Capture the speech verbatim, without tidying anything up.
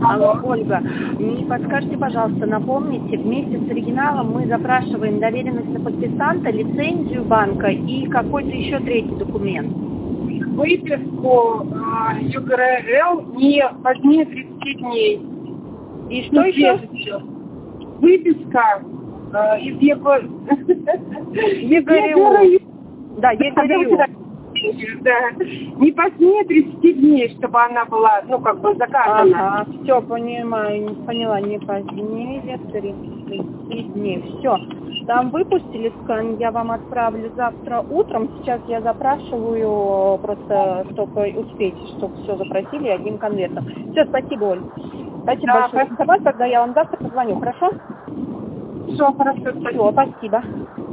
Алло, Ольга, не подскажите, пожалуйста, напомните, вместе с оригиналом мы запрашиваем доверенность на подписанта, лицензию банка и какой-то еще третий документ. Выписку э, ЮГРЛ не позднее тридцати дней. И что еще? Выписка э, из ЕГР... ЕГРЮ. Да, ЕГРЮ. Да. Не позднее тридцати дней, чтобы она была, ну, как бы заказана. Ага, все, понимаю, не поняла, не позднее тридцати дней. Все, там выпустили скан, я вам отправлю завтра утром. Сейчас я запрашиваю, просто чтобы успеть, чтобы все запросили одним конвертом. Все, спасибо, Оль. Спасибо Да, большое. Тогда я вам завтра позвоню, хорошо? Все, хорошо, спасибо. Все, спасибо.